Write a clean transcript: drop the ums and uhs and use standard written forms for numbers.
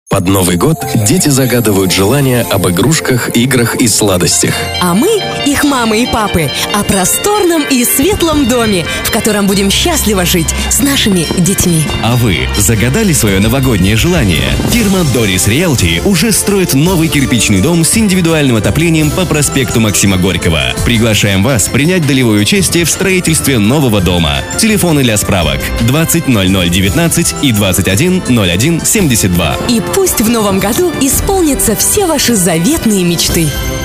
Под Новый год дети загадывают желания об игрушках, играх и сладостях. А мы, их мамы и папы, о просторном и светлом доме, в котором будем счастливо жить с нашими детьми. А вы загадали свое новогоднее желание? Фирма Doris Realty уже строит новый кирпичный дом с индивидуальным отоплением по проспекту Максима Горького. Приглашаем вас принять долевое участие в строительстве нового дома. Телефоны для справок 20 00 19 и 21 01 72. И пусть в новом году исполнятся все ваши заветные мечты.